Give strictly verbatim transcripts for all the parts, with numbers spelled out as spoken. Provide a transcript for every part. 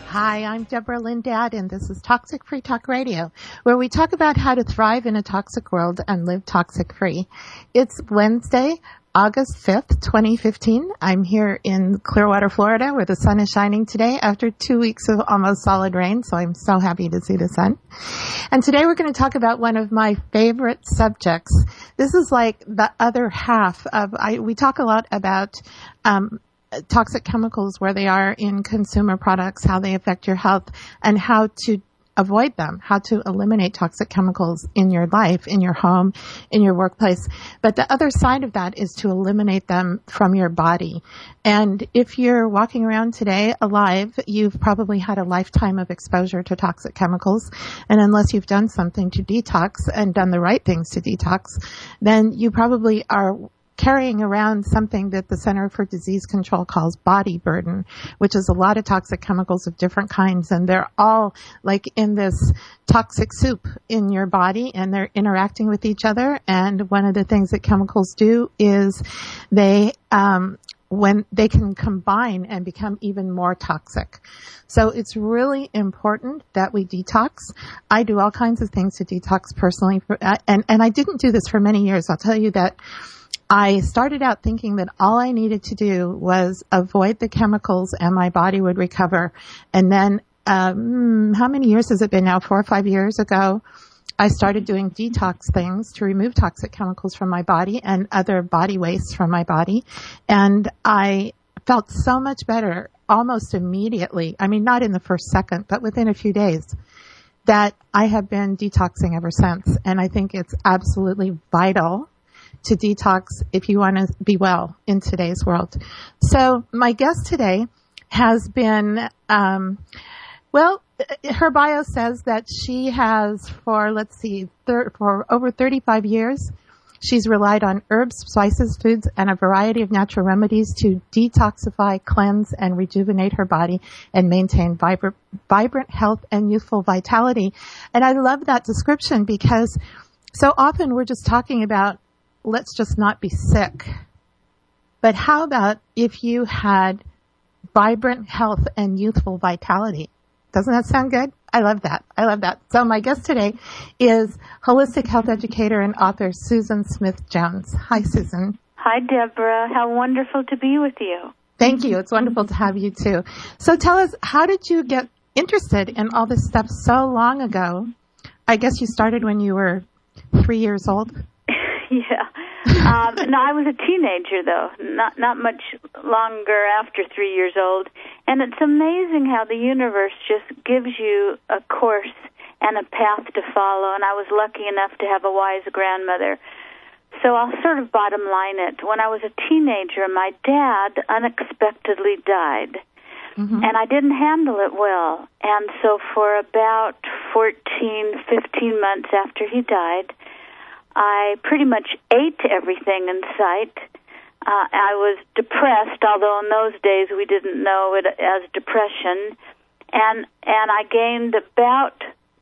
Hi, I'm Deborah Lindad, and this is Toxic Free Talk Radio, where we talk about how to thrive in a toxic world and live toxic-free. It's Wednesday, August fifth, twenty fifteen. I'm here in Clearwater, Florida, where the sun is shining today after two weeks of almost solid rain, so I'm so happy to see the sun. And today we're going to talk about one of my favorite subjects. This is like the other half of, I, we talk a lot about um toxic chemicals, where they are in consumer products, how they affect your health, and how to avoid them, how to eliminate toxic chemicals in your life, in your home, in your workplace. But the other side of that is to eliminate them from your body. And if you're walking around today alive, you've probably had a lifetime of exposure to toxic chemicals. And unless you've done something to detox and done the right things to detox, then you probably are carrying around something that the Center for Disease Control calls body burden, which is a lot of toxic chemicals of different kinds, and they're all like in this toxic soup in your body, and they're interacting with each other. And one of the things that chemicals do is they um when they can combine and become even more toxic. So it's really important that we detox. I do all kinds of things to detox personally, for, and and I didn't do this for many years. I'll tell you that I started out thinking that all I needed to do was avoid the chemicals and my body would recover. And then, um, how many years has it been now? Four or five years ago, I started doing detox things to remove toxic chemicals from my body and other body wastes from my body. And I felt so much better almost immediately. I mean, not in the first second, but within a few days, that I have been detoxing ever since. And I think it's absolutely vital to detox if you want to be well in today's world. So my guest today has been, um, well, her bio says that she has for, let's see, thir- for over thirty-five years, she's relied on herbs, spices, foods, and a variety of natural remedies to detoxify, cleanse, and rejuvenate her body and maintain vibrant, vibrant health and youthful vitality. And I love that description because so often we're just talking about let's just not be sick. But how about if you had vibrant health and youthful vitality? Doesn't that sound good? I love that. I love that. So my guest today is holistic health educator and author Susan Smith Jones. Hi, Susan. Hi, Deborah. How wonderful to be with you. Thank you. It's wonderful to have you too. So tell us, how did you get interested in all this stuff so long ago? I guess you started when you were three years old. Yeah. Um, no, I was a teenager, though, not not much longer after three years old. And it's amazing how the universe just gives you a course and a path to follow. And I was lucky enough to have a wise grandmother. So I'll sort of bottom line it. When I was a teenager, my dad unexpectedly died. Mm-hmm. And I didn't handle it well. And so for about fourteen, fifteen months after he died, I pretty much ate everything in sight. Uh, I was depressed, although in those days we didn't know it as depression. And and I gained about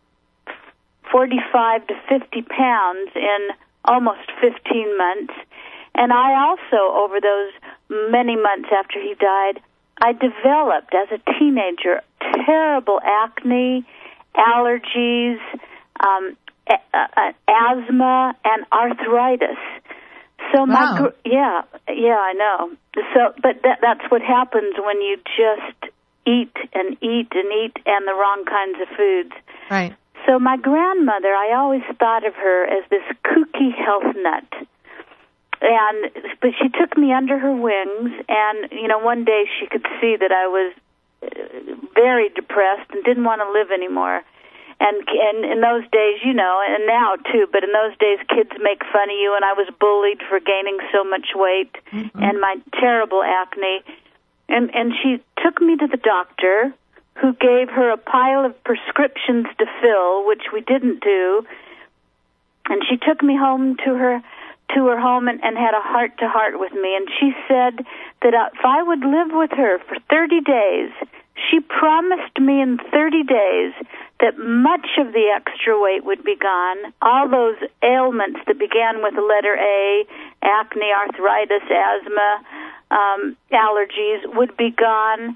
forty-five to fifty pounds in almost fifteen months. And I also, over those many months after he died, I developed, as a teenager, terrible acne, allergies, um, Uh, asthma and arthritis. So my wow. gr- yeah, yeah, I know. So, but that, that's what happens when you just eat and eat and eat and the wrong kinds of foods. Right. So my grandmother, I always thought of her as this kooky health nut. And but she took me under her wings, and you know, one day she could see that I was very depressed and didn't want to live anymore. And, and in those days, you know, and now too, but in those days kids make fun of you, and I was bullied for gaining so much weight mm-hmm. and my terrible acne. And, and she took me to the doctor, who gave her a pile of prescriptions to fill, which we didn't do. And she took me home to her to her home and, and had a heart-to-heart with me. And she said that if I would live with her for thirty days, she promised me in thirty days that much of the extra weight would be gone. All those ailments that began with the letter A, acne, arthritis, asthma, um, allergies, would be gone.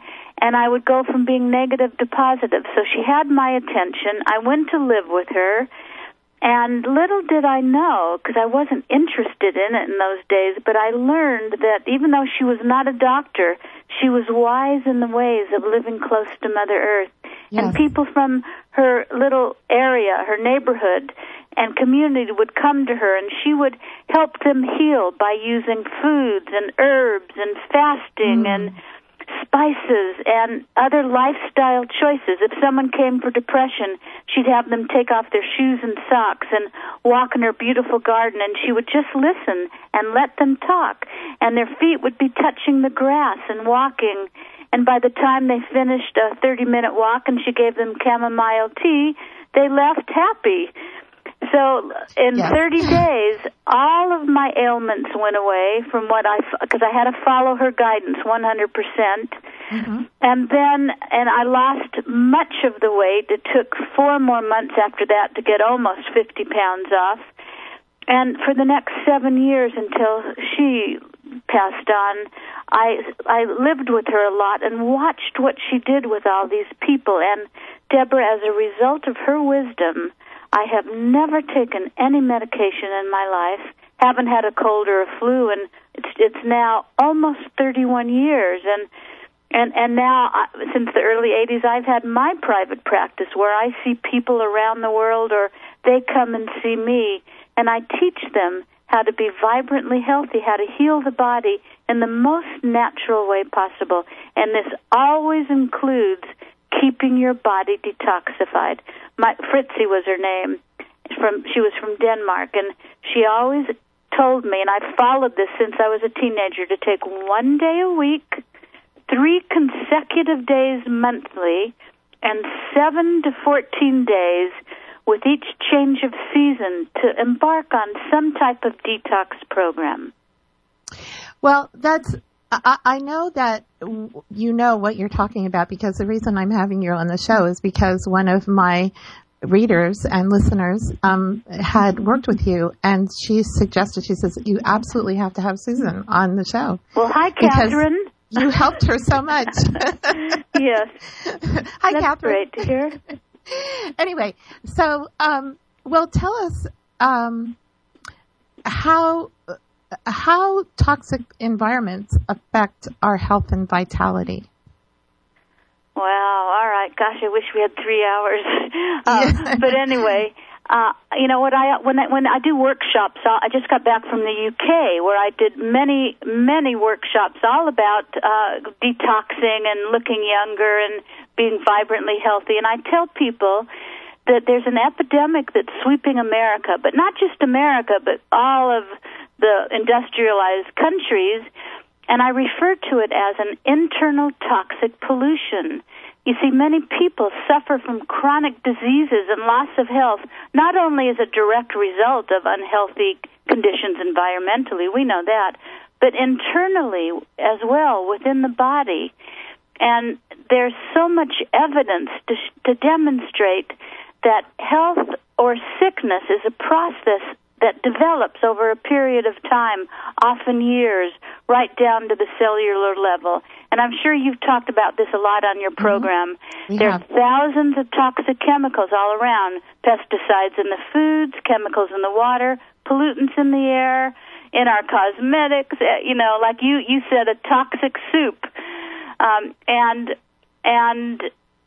and I would go from being negative to positive. So she had my attention. I went to live with her, and little did I know, because I wasn't interested in it in those days, but I learned that even though she was not a doctor, she was wise in the ways of living close to Mother Earth. Yes. And people from her little area, her neighborhood and community would come to her, and she would help them heal by using foods and herbs and fasting mm. and spices and other lifestyle choices. If someone came for depression, she'd have them take off their shoes and socks and walk in her beautiful garden, and she would just listen and let them talk. And their feet would be touching the grass and walking. And by the time they finished a thirty-minute walk and she gave them chamomile tea, they left happy. So in yeah. thirty days, all of my ailments went away from what I, because I had to follow her guidance one hundred percent. Mm-hmm. And then, and I lost much of the weight. It took four more months after that to get almost fifty pounds off. And for the next seven years until she passed on, I, I lived with her a lot and watched what she did with all these people. And Deborah, as a result of her wisdom, I have never taken any medication in my life, haven't had a cold or a flu, and it's it's now almost thirty-one years. And and and now, since the early eighties, I've had my private practice where I see people around the world, or they come and see me, and I teach them how to be vibrantly healthy, how to heal the body in the most natural way possible. And this always includes keeping your body detoxified. My Fritzi was her name. From she was from Denmark, and she always told me, and I've followed this since I was a teenager, to take one day a week, three consecutive days monthly, and seven to fourteen days with each change of season to embark on some type of detox program. Well, that's, I, I know that you know what you're talking about, because the reason I'm having you on the show is because one of my readers and listeners um, had worked with you, and she suggested, she says, you absolutely have to have Susan on the show. Well, hi, Catherine. You helped her so much. Yes. Hi, That's Catherine. Great to hear. Anyway, so, um, well, tell us um, how how toxic environments affect our health and vitality. Wow, all right. Gosh, I wish we had three hours. uh, but anyway, uh, you know what? I when I, when I do workshops, I just got back from the U K, where I did many many workshops all about uh, detoxing and looking younger and being vibrantly healthy. And I tell people that there's an epidemic that's sweeping America, but not just America, but all of the industrialized countries. And I refer to it as an internal toxic pollution. You see, many people suffer from chronic diseases and loss of health, not only as a direct result of unhealthy conditions environmentally, we know that, but internally as well within the body. And there's so much evidence to, to demonstrate that health or sickness is a process that develops over a period of time, often years, right down to the cellular level. And I'm sure you've talked about this a lot on your program. Mm-hmm. There are thousands of toxic chemicals all around, pesticides in the foods, chemicals in the water, pollutants in the air, in our cosmetics, you know, like you, you said, a toxic soup. Um, and and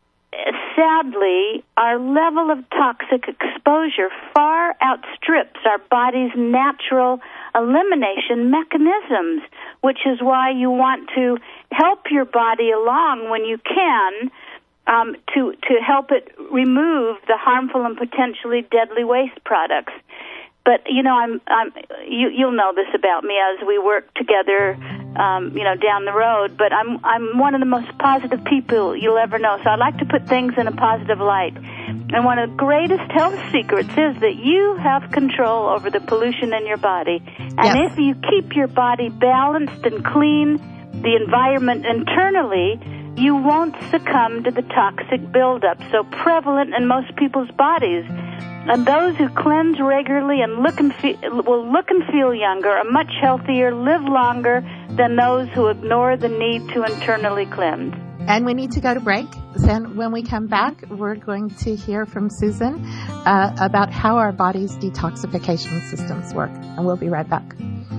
sadly, our level of toxic exposure far outstrips our body's natural elimination mechanisms, which is why you want to help your body along when you can um, to to help it remove the harmful and potentially deadly waste products. But you know, I'm, I'm you, you'll know this about me as we work together, um, you know, down the road. But I'm I'm one of the most positive people you'll ever know. So I like to put things in a positive light. And one of the greatest health secrets is that you have control over the pollution in your body. And yes. if you keep your body balanced and clean, the environment internally, you won't succumb to the toxic buildup so prevalent in most people's bodies. And those who cleanse regularly and look and feel, will look and feel younger, are much healthier, live longer than those who ignore the need to internally cleanse. And we need to go to break. And when we come back, we're going to hear from Susan uh, about how our body's detoxification systems work. And we'll be right back.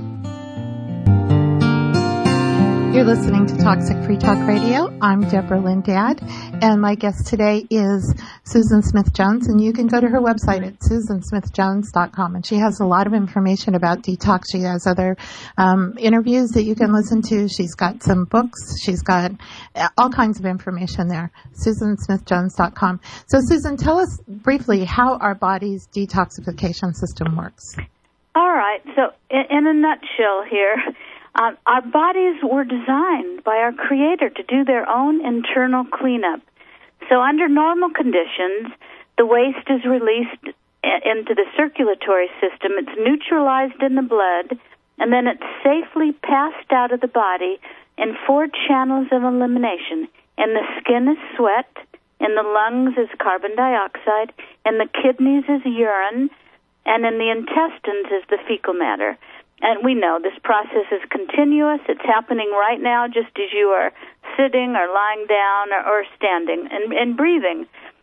You're listening to Toxic Free Talk Radio. I'm Deborah Lindad, and my guest today is Susan Smith Jones, and you can go to her website at susan smith jones dot com, and she has a lot of information about detox. She has other um, interviews that you can listen to. She's got some books. She's got all kinds of information there, susan smith jones dot com. So, Susan, tell us briefly how our body's detoxification system works. All right. So, in, in a nutshell here, Um, our bodies were designed by our Creator to do their own internal cleanup. So under normal conditions, the waste is released into the circulatory system. It's neutralized in the blood, and then it's safely passed out of the body in four channels of elimination. In the skin is sweat, in the lungs is carbon dioxide, in the kidneys is urine, and in the intestines is the fecal matter. And we know this process is continuous. It's happening right now just as you are sitting or lying down or, or standing and, and breathing.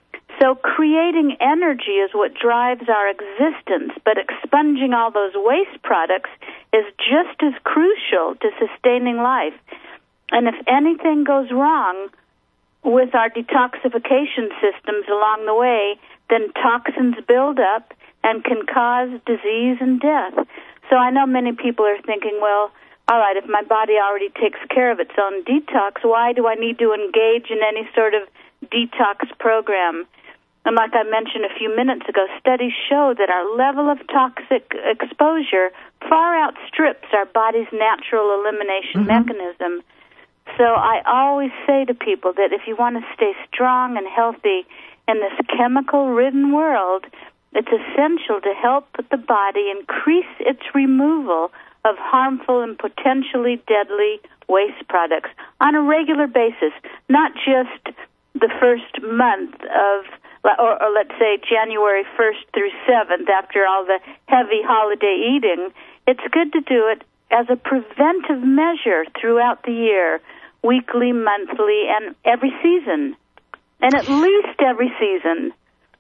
So creating energy is what drives our existence, but expunging all those waste products is just as crucial to sustaining life. And if anything goes wrong with our detoxification systems along the way, then toxins build up and can cause disease and death. So I know many people are thinking, well, all right, if my body already takes care of its own detox, why do I need to engage in any sort of detox program? And like I mentioned a few minutes ago, studies show that our level of toxic exposure far outstrips our body's natural elimination mm-hmm. mechanism. So I always say to people that if you want to stay strong and healthy in this chemical-ridden world, it's essential to help the body increase its removal of harmful and potentially deadly waste products on a regular basis, not just the first month of, or, or let's say January first through seventh after all the heavy holiday eating. It's good to do it as a preventive measure throughout the year, weekly, monthly, and every season, and at least every season.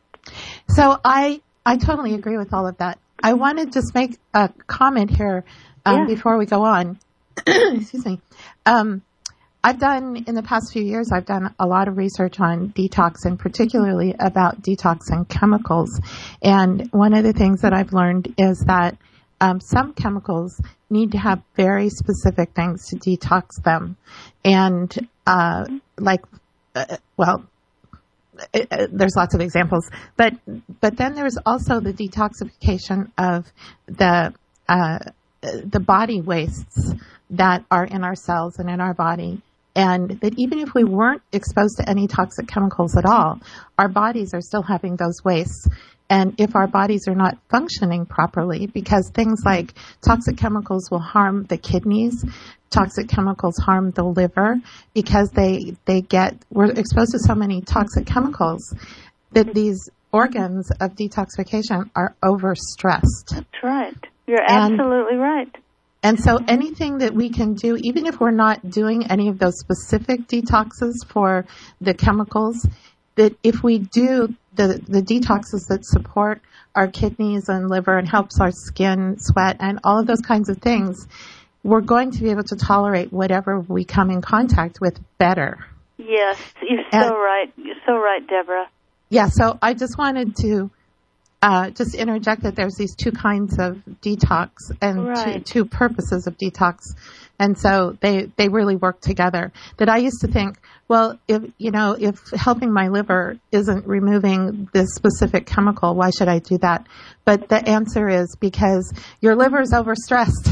So I, I totally agree with all of that. I want to just make a comment here um, yeah. before we go on. Excuse me. Um, I've done, in the past few years, I've done a lot of research on detox, and particularly about detoxing chemicals. And one of the things that I've learned is that um, some chemicals need to have very specific things to detox them. And uh, like, uh, well, It, uh, there's lots of examples, but but then there's also the detoxification of the uh, the body wastes that are in our cells and in our body, and that even if we weren't exposed to any toxic chemicals at all, our bodies are still having those wastes. And if our bodies are not functioning properly, because things like toxic chemicals will harm the kidneys, toxic chemicals harm the liver, because they they get we're exposed to so many toxic chemicals that these organs of detoxification are overstressed. That's right. You're and, absolutely right. And so anything that we can do, even if we're not doing any of those specific detoxes for the chemicals, that if we do the, the detoxes that support our kidneys and liver and helps our skin, sweat, and all of those kinds of things, we're going to be able to tolerate whatever we come in contact with better. Yes, you're so and, right. You're so right, Deborah. Yeah, so I just wanted to uh, just interject that there's these two kinds of detox and right. two, two purposes of detox. And so they, they really work together. That I used to think, well, if, you know, if helping my liver isn't removing this specific chemical, why should I do that? But the answer is because your liver is overstressed.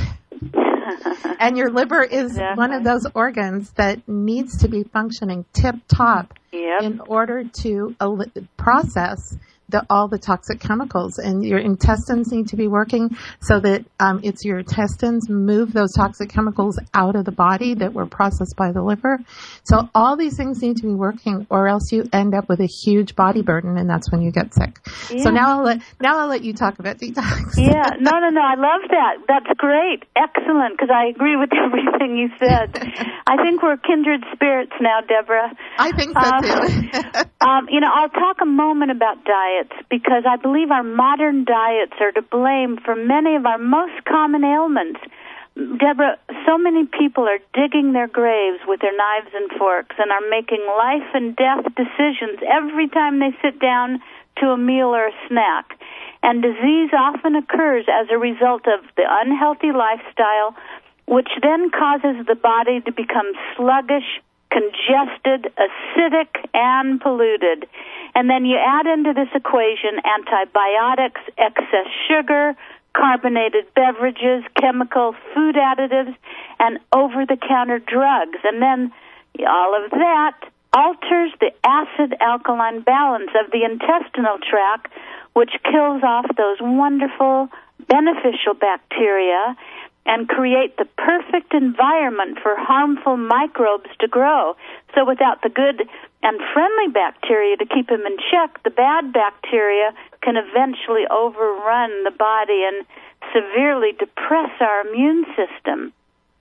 And your liver is exactly. one of those organs that needs to be functioning tip-top yep. in order to process the, all the toxic chemicals, and your intestines need to be working so that um, it's your intestines move those toxic chemicals out of the body that were processed by the liver. So all these things need to be working, or else you end up with a huge body burden, and that's when you get sick. Yeah. So now I'll let now I'll let you talk about detox. Yeah, no, no, no. I love that. That's great, excellent. Because I agree with everything you said. I think we're kindred spirits now, Deborah. I think so um, too. um, you know, I'll talk a moment about diets, because I believe our modern diets are to blame for many of our most common ailments. Deborah, so many people are digging their graves with their knives and forks and are making life and death decisions every time they sit down to a meal or a snack. And disease often occurs as a result of the unhealthy lifestyle, which then causes the body to become sluggish, congested, acidic, and polluted. And then you add into this equation antibiotics, excess sugar, carbonated beverages, chemical food additives, and over-the-counter drugs. And then all of that alters the acid-alkaline balance of the intestinal tract, which kills off those wonderful, beneficial bacteria and create the perfect environment for harmful microbes to grow. So without the good and friendly bacteria to keep them in check, the bad bacteria can eventually overrun the body and severely depress our immune system.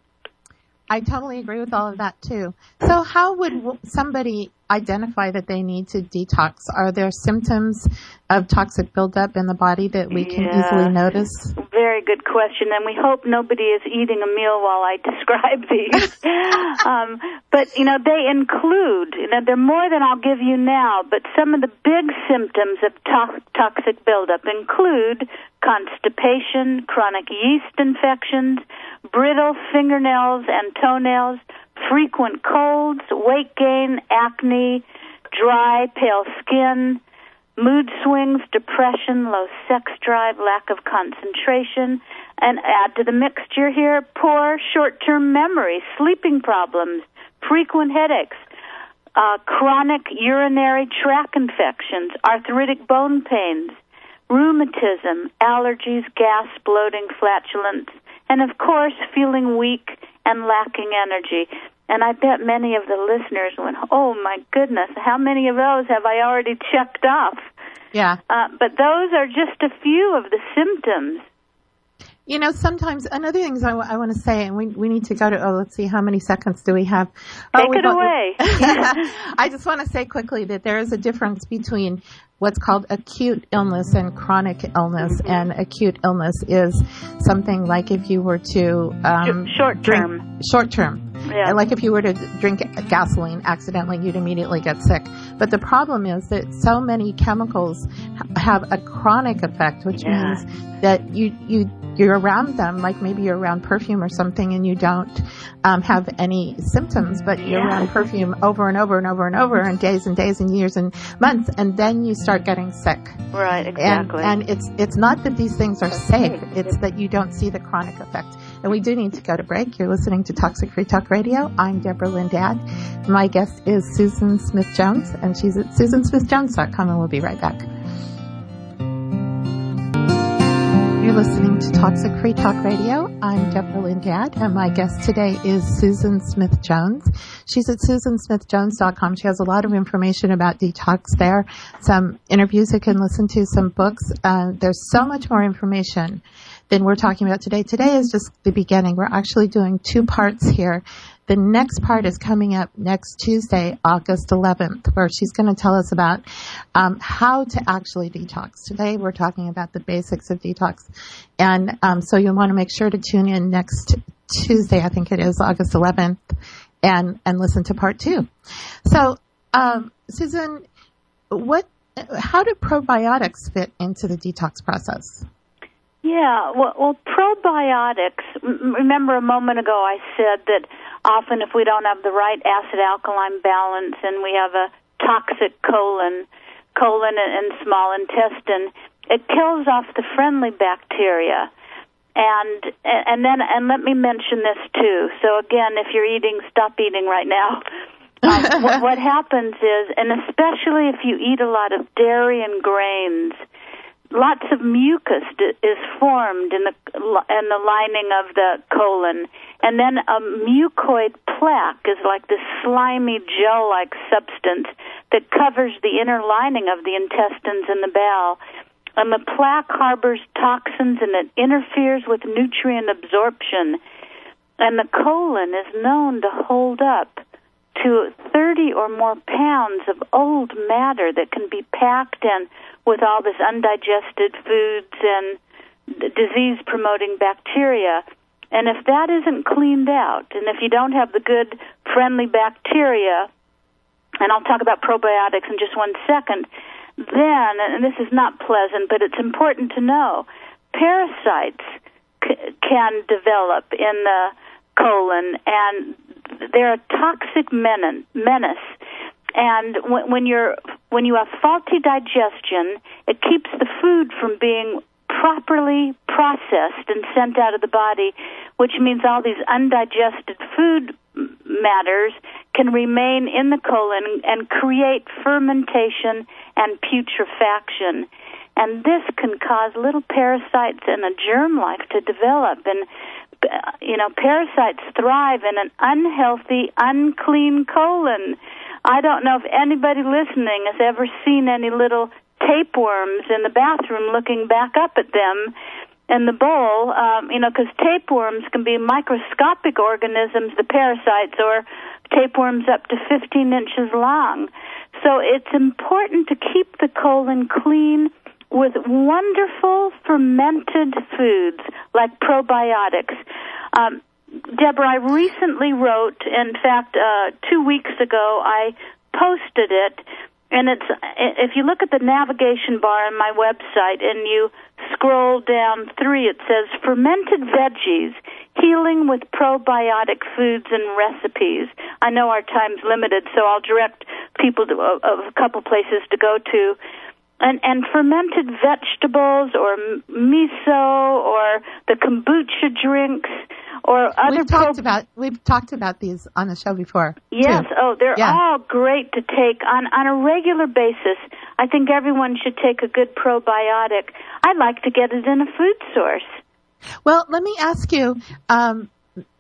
I totally agree with all of that, too. So how would somebody identify that they need to detox? Are there symptoms of toxic buildup in the body that we can yeah. easily notice? Very good question, and we hope nobody is eating a meal while I describe these. um, but, you know, they include, you know, they're more than I'll give you now, but some of the big symptoms of to- toxic buildup include constipation, chronic yeast infections, brittle fingernails and toenails, frequent colds, weight gain, acne, dry, pale skin, mood swings, depression, low sex drive, lack of concentration, and add to the mixture here poor short-term memory, sleeping problems, frequent headaches, uh, chronic urinary tract infections, arthritic bone pains, rheumatism, allergies, gas, bloating, flatulence, and, of course, feeling weak and lacking energy. And I bet many of the listeners went, oh, my goodness, how many of those have I already checked off? Yeah. Uh, but those are just a few of the symptoms. You know, sometimes, another thing I, w- I want to say, and we we need to go to, oh, let's see, how many seconds do we have? Take oh, it away. I just want to say quickly that there is a difference between what's called acute illness and chronic illness. Mm-hmm. And acute illness is something like if you were to um, short term. Short term. Yeah. Like if you were to drink gasoline accidentally, you'd immediately get sick. But the problem is that so many chemicals have a chronic effect, which yeah. means that you you you're around them, like maybe you're around perfume or something, and you don't um, have any symptoms, but you're yeah. around perfume over and over and over and over, and days and days and years and months, and then you start getting sick. Right, exactly. And, and it's it's not that these things are safe; it's that you don't see the chronic effect. And we do need to go to break. You're listening to Toxic Free Talk Radio. I'm Deborah Lynn Dad. My guest is Susan Smith-Jones, and she's at susan smith jones dot com, and we'll be right back. You're listening to Toxic Free Talk Radio. I'm Deborah Lynn Dad, and my guest today is Susan Smith-Jones. She's at susan smith jones dot com. She has a lot of information about detox there, some interviews you can listen to, some books. Uh, there's so much more information than we're talking about today. Today is just the beginning. We're actually doing two parts here. The next part is coming up next Tuesday, August eleventh, where she's going to tell us about um, how to actually detox. Today we're talking about the basics of detox. And um, so you'll want to make sure to tune in next Tuesday, I think it is, August eleventh, and, and listen to part two. So, um, Susan, what, how do probiotics fit into the detox process? Yeah, well, well, probiotics, remember a moment ago I said that often if we don't have the right acid-alkaline balance and we have a toxic colon, colon and small intestine, it kills off the friendly bacteria. And and then and let me mention this too. So again, if you're eating, stop eating right now. um, what, what happens is, and especially if you eat a lot of dairy and grains, lots of mucus d- is formed in the in the lining of the colon, and then a mucoid plaque is like this slimy gel-like substance that covers the inner lining of the intestines and the bowel. And the plaque harbors toxins and it interferes with nutrient absorption. And the colon is known to hold up to thirty or more pounds of old matter that can be packed in with all this undigested foods and disease-promoting bacteria. And if that isn't cleaned out, and if you don't have the good, friendly bacteria, and I'll talk about probiotics in just one second, then, and this is not pleasant, but it's important to know, parasites c- can develop in the colon, and they're a toxic menace. And when, when you're when you have faulty digestion, it keeps the food from being properly processed and sent out of the body, which means all these undigested food matters can remain in the colon and create fermentation and putrefaction. And this can cause little parasites and a germ life to develop. And, you know, parasites thrive in an unhealthy, unclean colon. I don't know if anybody listening has ever seen any little tapeworms in the bathroom looking back up at them in the bowl, um, you know, because tapeworms can be microscopic organisms, the parasites, or tapeworms up to fifteen inches long. So it's important to keep the colon clean with wonderful fermented foods like probiotics. Um, Deborah, I recently wrote, in fact, uh, two weeks ago, I posted it, and it's if you look at the navigation bar on my website and you scroll down three, it says fermented veggies, healing with probiotic foods and recipes. I know our time's limited, so I'll direct people to a, a couple places to go to. And, and fermented vegetables or miso or the kombucha drinks or other... We've talked, pro- about, we've talked about these on the show before. Yes. Too. Oh, they're yeah. all great to take on, on a regular basis. I think everyone should take a good probiotic. I'd like to get it in a food source. Well, let me ask you, um,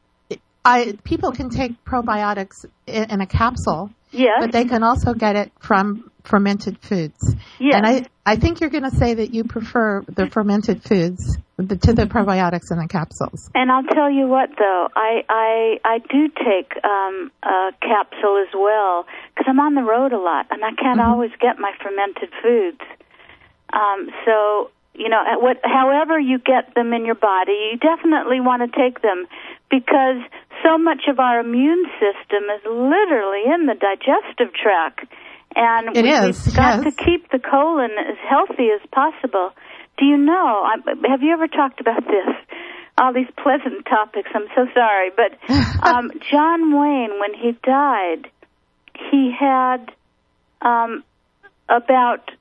I, people can take probiotics in, in a capsule. Yes. But they can also get it from fermented foods. Yes. And I, I think you're going to say that you prefer the fermented foods the, to the probiotics in the capsules. And I'll tell you what, though, I I, I do take um, a capsule as well because I'm on the road a lot and I can't mm-hmm. always get my fermented foods. Um, so, you know, what, however you get them in your body, you definitely want to take them because so much of our immune system is literally in the digestive tract. And it we, is, we've got yes. to keep the colon as healthy as possible. Do you know, I, have you ever talked about this? All these pleasant topics, I'm so sorry. But um, John Wayne, when he died, he had um, about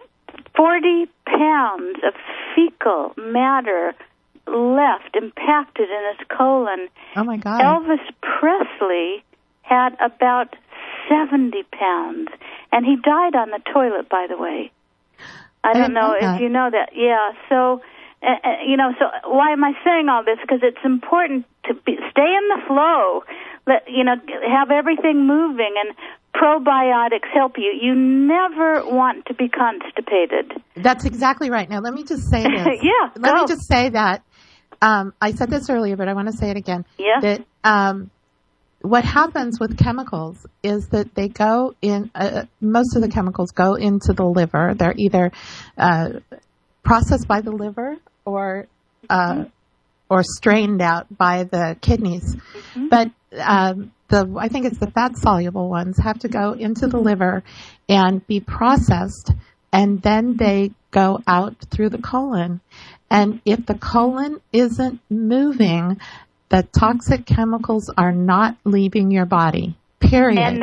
forty pounds of fecal matter left, impacted in his colon. Oh, my God. Elvis Presley had about seventy pounds, and he died on the toilet, by the way. I, I don't know, know if you know that. Yeah, so, uh, you know, so why am I saying all this? Because it's important to be, stay in the flow, let, you know, have everything moving, and probiotics help you. You never want to be constipated. That's exactly right. Now, let me just say this. yeah, Let go. me just say that. Um, I said this earlier, but I want to say it again. Yeah. That um, what happens with chemicals is that they go in, uh, most of the chemicals go into the liver. They're either uh, processed by the liver or uh, or strained out by the kidneys. Mm-hmm. But um, the I think it's the fat-soluble ones have to go into the liver and be processed, and then they go out through the colon. And if the colon isn't moving, the toxic chemicals are not leaving your body, period. And they're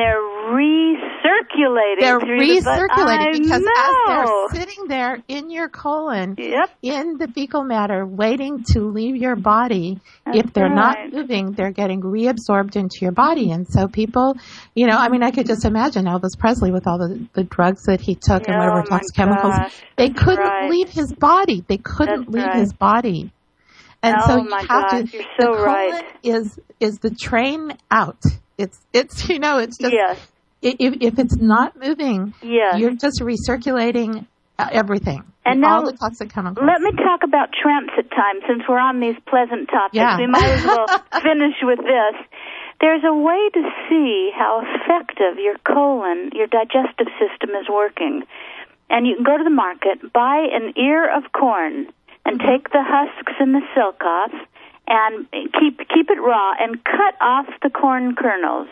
recirculating. They're through recirculating the because I as they're know. sitting there in your colon, Yep. in the fecal matter, waiting to leave your body, That's if they're right. not moving, they're getting reabsorbed into your body. And so people, you know, I mean, I could just imagine Elvis Presley with all the, the drugs that he took and whatever Oh, my toxic chemicals. gosh. They That's couldn't right. leave his body. They couldn't That's leave right. his body. And Oh, so you my have gosh, to, you're so the colon right. is, is the train out. It's, it's, you know, it's just, Yes. if, if it's not moving, Yes. you're just recirculating uh, everything. And now, all the toxic chemicals. let me talk about transit time since we're on these pleasant topics. Yeah. We might as well finish with this. There's a way to see how effective your colon, your digestive system is working. And you can go to the market, buy an ear of corn, and Mm-hmm. take the husks and the silk off, and keep keep it raw, and cut off the corn kernels.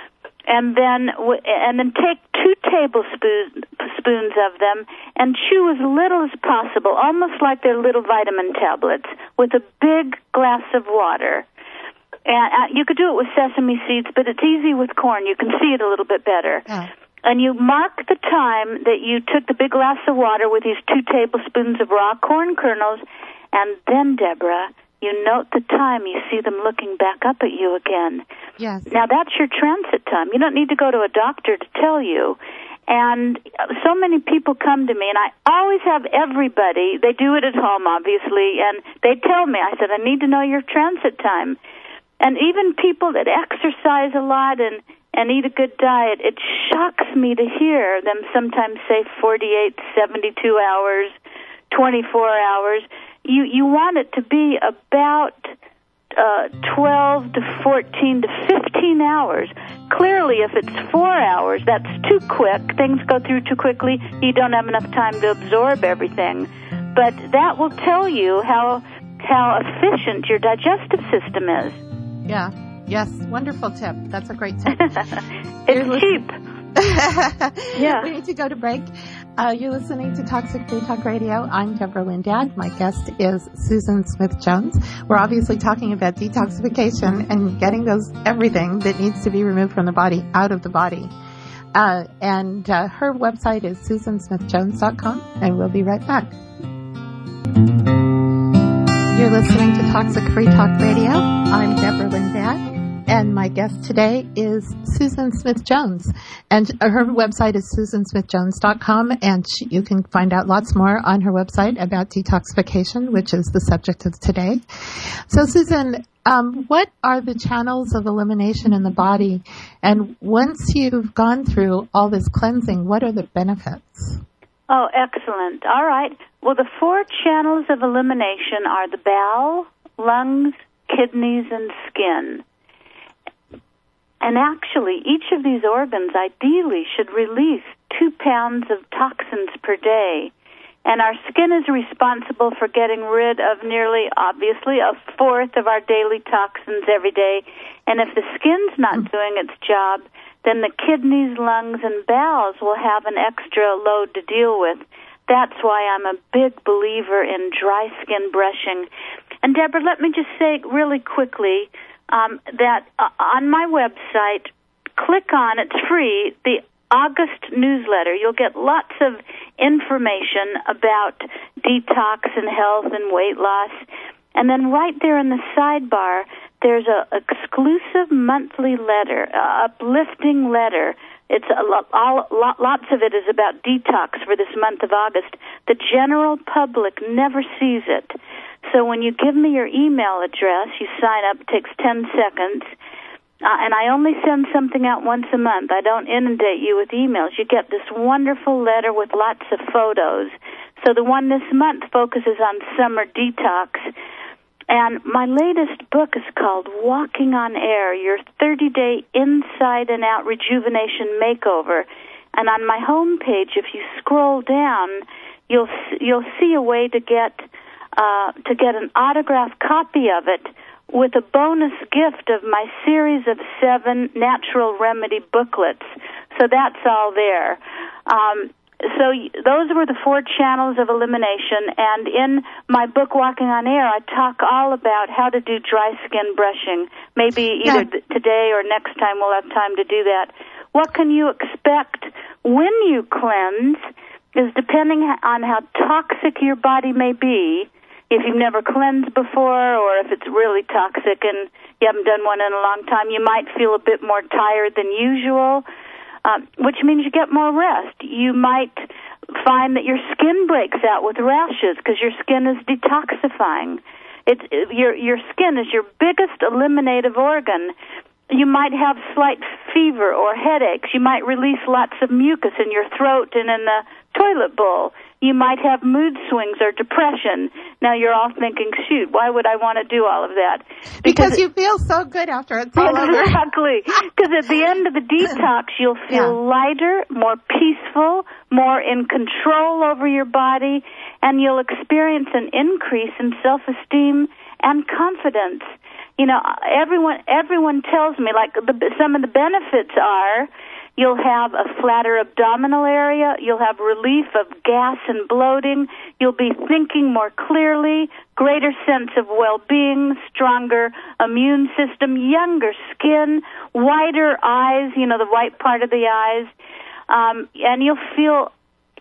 And then, and then take two tablespoons spoons of them and chew as little as possible, almost like they're little vitamin tablets, with a big glass of water. And uh, you could do it with sesame seeds, but it's easy with corn. You can see it a little bit better. Yeah. And you mark the time that you took the big glass of water with these two tablespoons of raw corn kernels, and then, Deborah, you note the time. You see them looking back up at you again. Yes. Now, that's your transit time. You don't need to go to a doctor to tell you. And so many people come to me, and I always have everybody, they do it at home, obviously, and they tell me, I said, I need to know your transit time. And even people that exercise a lot and, and eat a good diet, it shocks me to hear them sometimes say forty-eight, seventy-two hours, twenty-four hours. You, you want it to be about uh, twelve to fourteen to fifteen hours. Clearly, if it's four hours, that's too quick. Things go through too quickly. You don't have enough time to absorb everything. But that will tell you how how efficient your digestive system is. Yeah. Yes. Wonderful tip. That's a great tip. It's cheap. Yeah. We need to go to break. Uh, you're listening to Toxic Free Talk Radio. I'm Deborah Lindad. My guest is Susan Smith-Jones. We're obviously talking about detoxification and getting those everything that needs to be removed from the body out of the body. Uh, and uh, her website is susan smith jones dot com, and we'll be right back. You're listening to Toxic Free Talk Radio. I'm Deborah Lindad, and my guest today is Susan Smith-Jones. And her website is susan smith jones dot com, and she, you can find out lots more on her website about detoxification, which is the subject of today. So, Susan, um, what are the channels of elimination in the body? And once you've gone through all this cleansing, what are the benefits? Oh, excellent. All right. Well, the four channels of elimination are the bowel, lungs, kidneys, and skin. And actually, each of these organs ideally should release two pounds of toxins per day. And our skin is responsible for getting rid of nearly, obviously, a fourth of our daily toxins every day. And if the skin's not doing its job, then the kidneys, lungs, and bowels will have an extra load to deal with. That's why I'm a big believer in dry skin brushing. And, Deborah, let me just say really quickly um, that uh, on my website, click on, it's free, the August newsletter. You'll get lots of information about detox and health and weight loss. And then right there in the sidebar, there's a exclusive monthly letter, a uplifting letter. It's a lot, all, lots of it is about detox for this month of August. The general public never sees it. So when you give me your email address, you sign up. It takes ten seconds. Uh, and I only send something out once a month. I don't inundate you with emails. You get this wonderful letter with lots of photos. So the one this month focuses on summer detox. And my latest book is called Walking on Air, your thirty-day inside and out rejuvenation makeover. And on my homepage, if you scroll down, you'll you'll see a way to get uh, to get an autographed copy of it with a bonus gift of my series of seven natural remedy booklets. So that's all there. Um, So those were the four channels of elimination, and in my book, Walking on Air, I talk all about how to do dry skin brushing. Maybe either yeah. today or next time we'll have time to do that. what can you expect when you cleanse is depending on how toxic your body may be. If you've never cleansed before, or if it's really toxic and you haven't done one in a long time, you might feel a bit more tired than usual, um, which means you get more rest. You might find that your skin breaks out with rashes because your skin is detoxifying. It's your your skin is your biggest eliminative organ. You might have slight fever or headaches. You might release lots of mucus in your throat and in the toilet bowl. You might have mood swings or depression. Now you're all thinking, shoot, why would I want to do all of that? Because, because you feel so good after it's all over. Exactly. Because at the end of the detox, you'll feel yeah. lighter, more peaceful, more in control over your body, and you'll experience an increase in self-esteem and confidence. You know, everyone everyone tells me, like, the, some of the benefits are you'll have a flatter abdominal area, you'll have relief of gas and bloating, you'll be thinking more clearly, greater sense of well-being, stronger immune system, younger skin, whiter eyes, you know, the white part of the eyes, um, and you'll feel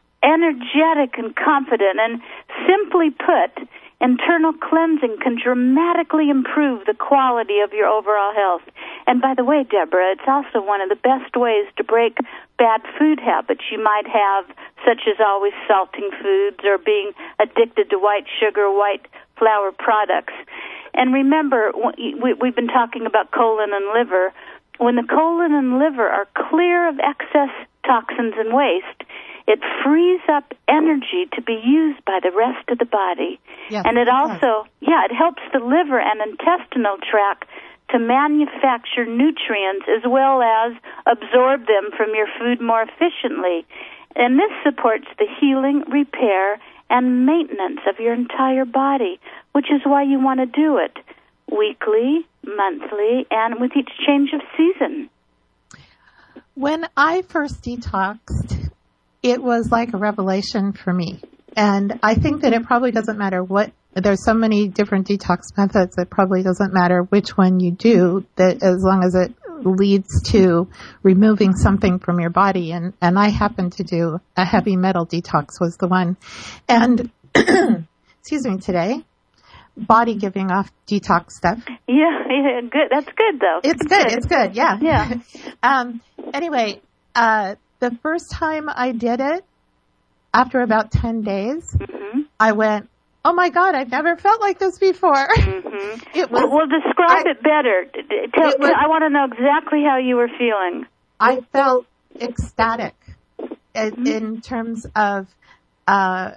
energetic and confident. And simply put, internal cleansing can dramatically improve the quality of your overall health. And by the way, Deborah, it's also one of the best ways to break bad food habits you might have, such as always salting foods or being addicted to white sugar, white flour products. And remember, we've been talking about colon and liver. When the colon and liver are clear of excess toxins and waste, it frees up energy to be used by the rest of the body. Yes, and it also, yeah, it helps the liver and intestinal tract to manufacture nutrients as well as absorb them from your food more efficiently. And this supports the healing, repair, and maintenance of your entire body, which is why you want to do it weekly, monthly, and with each change of season. When I first detoxed, it was like a revelation for me. And I think that it probably doesn't matter what, there's so many different detox methods, it probably doesn't matter which one you do, that as long as it leads to removing something from your body. And, and I happened to do a heavy metal detox was the one. And, excuse me, today, body giving off detox stuff. Yeah, yeah, good. That's good though. It's good. good. It's good. Yeah. Yeah. um, anyway, uh, the first time I did it, after about ten days, mm-hmm. I went, oh my God, I've never felt like this before. Mm-hmm. It was, well, well, describe I, it better. Tell, it was, I want to know exactly how you were feeling. I felt ecstatic mm-hmm. in, in terms of, uh,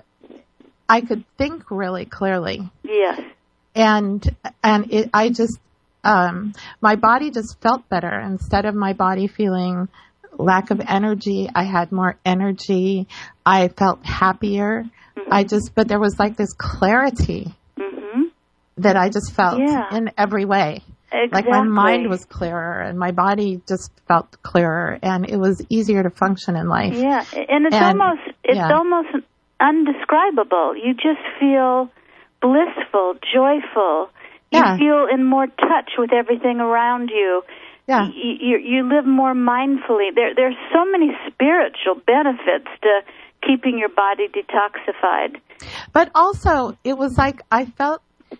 I could think really clearly. Yes. And, and it, I just, um, my body just felt better. Instead of my body feeling lack of energy, I had more energy. I felt happier. Mm-hmm. I just, but there was like this clarity mm-hmm. that I just felt yeah. in every way. Exactly. Like my mind was clearer and my body just felt clearer and it was easier to function in life. Yeah. And it's and, almost, it's yeah. almost undescribable. You just feel blissful, joyful. You yeah. feel in more touch with everything around you. Yeah. You, you, you live more mindfully. There, there's so many spiritual benefits to keeping your body detoxified. But also, it was like I felt,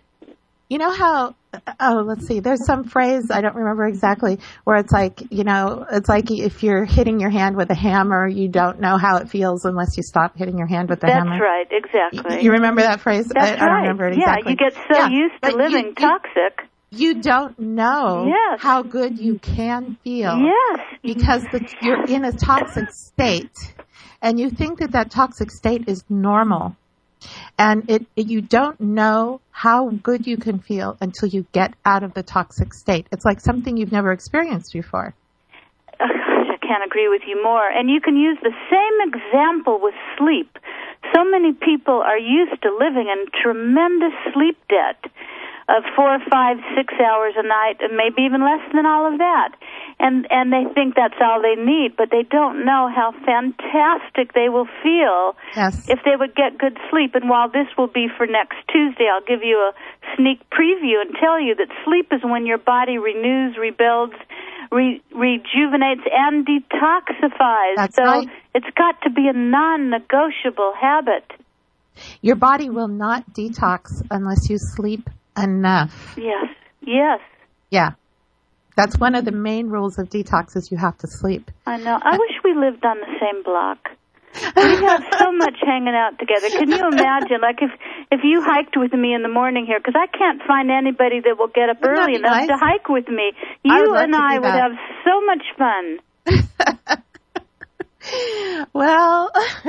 you know how, oh, let's see, there's some phrase, I don't remember exactly, where it's like, you know, it's like if you're hitting your hand with a hammer, you don't know how it feels unless you stop hitting your hand with the That's hammer. That's right, exactly. You, you remember that phrase? That's I, right. I don't remember it exactly. Yeah, you get so yeah, used to living you, toxic. You don't know yes. how good you can feel. Yes. Because the, you're in a toxic state. And you think that that toxic state is normal. And it, it you don't know how good you can feel until you get out of the toxic state. It's like something you've never experienced before. Oh, gosh, I can't agree with you more. And you can use the same example with sleep. So many people are used to living in tremendous sleep debt of four, five, six hours a night, and maybe even less than all of that. And and they think that's all they need, but they don't know how fantastic they will feel yes. if they would get good sleep. And while this will be for next Tuesday, I'll give you a sneak preview and tell you that sleep is when your body renews, rebuilds, re- rejuvenates and detoxifies. That's so right. It's got to be a non-negotiable habit. Your body will not detox unless you sleep enough. Yes, yes. Yeah. That's one of the main rules of detox is you have to sleep. I know. I wish we lived on the same block. We have so much hanging out together. Can you imagine, like, if if you hiked with me in the morning here, because I can't find anybody that will get up Wouldn't early enough nice? to hike with me. I You would and love to I do would that. have so much fun. Well,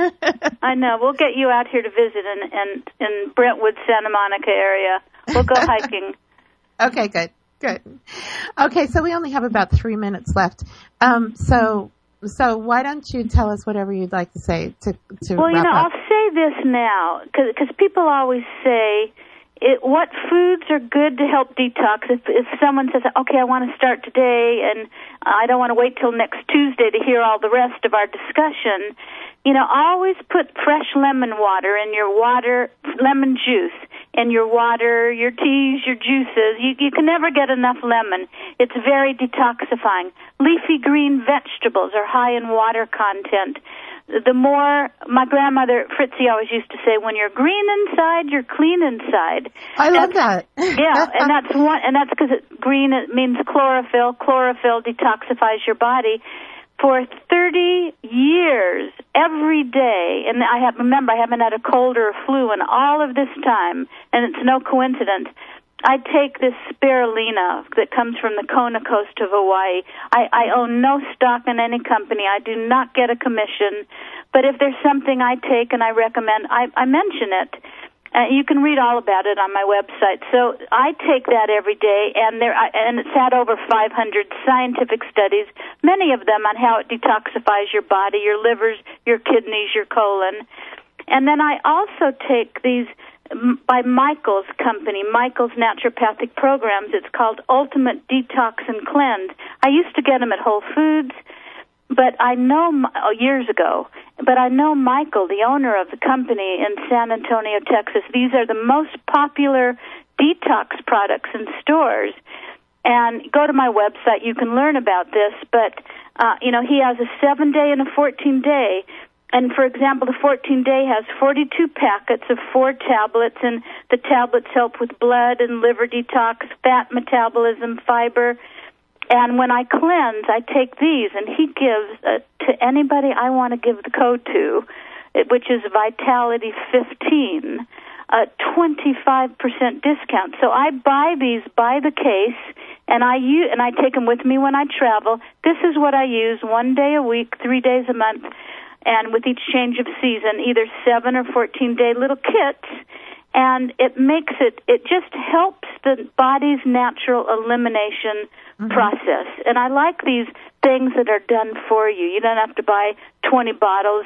I know. We'll get you out here to visit in, in, in Brentwood, Santa Monica area. We'll go hiking. Okay, good, good. Okay, so we only have about three minutes left. Um, so, so why don't you tell us whatever you'd like to say to to Well, you wrap know, up? I'll say this now, because people always say, it, what foods are good to help detox? If, if someone says, okay, I want to start today, and I don't want to wait till next Tuesday to hear all the rest of our discussion, you know, always put fresh lemon water in your water, lemon juice, in your water, your teas, your juices. You, you can never get enough lemon. It's very detoxifying. Leafy green vegetables are high in water content. The more, my grandmother Fritzie always used to say, when you're green inside, you're clean inside. I love that's, that. Yeah, and that's one, and that's because it, green it means chlorophyll. Chlorophyll detoxifies your body. For thirty years, every day, and I have, remember, I haven't had a cold or a flu in all of this time, and it's no coincidence. I take this spirulina that comes from the Kona coast of Hawaii. I, I own no stock in any company. I do not get a commission. But if there's something I take and I recommend, I, I mention it. Uh, you can read all about it on my website. So I take that every day, and there, and it's had over five hundred scientific studies, many of them on how it detoxifies your body, your livers, your kidneys, your colon. And then I also take these by Michael's company, Michael's Naturopathic Programs. It's called Ultimate Detox and Cleanse. I used to get them at Whole Foods, but I know, oh, years ago, but I know Michael, the owner of the company in San Antonio, Texas. These are the most popular detox products in stores. And go to my website, you can learn about this, but, uh, you know, he has a seven-day and a fourteen-day. And, for example, the fourteen-day has forty-two packets of four tablets, and the tablets help with blood and liver detox, fat metabolism, fiber. And when I cleanse, I take these, and he gives uh, to anybody I want to give the code to, which is Vitality fifteen, a twenty-five percent discount. So I buy these by the case, and I use, and I take them with me when I travel. This is what I use one day a week, three days a month. And with each change of season, either seven or fourteen-day little kits, and it makes it, it just helps the body's natural elimination mm-hmm. process. And I like these things that are done for you. You don't have to buy twenty bottles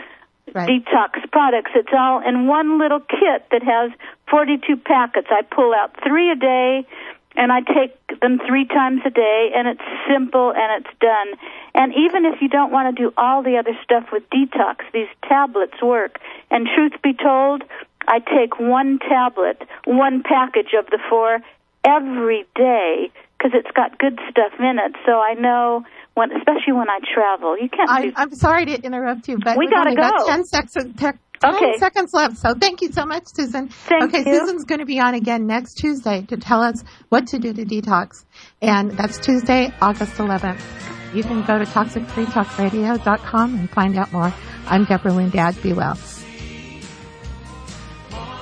of right. detox products. It's all in one little kit that has forty-two packets. I pull out three a day, and I take them three times a day, and it's simple and it's done. And even if you don't want to do all the other stuff with detox, these tablets work. And truth be told, I take one tablet, one package of the four every day because it's got good stuff in it. So I know, when, especially when I travel, you can't. I, do... I'm sorry to interrupt you, but we we've gotta only go. got ten seconds. ten okay. seconds left. So thank you so much, Susan. Thank okay, you. Susan's going to be on again next Tuesday to tell us what to do to detox, and that's Tuesday, August eleventh. You can go to toxic free talk radio dot com and find out more. I'm Deborah Lynn Dad. Be well.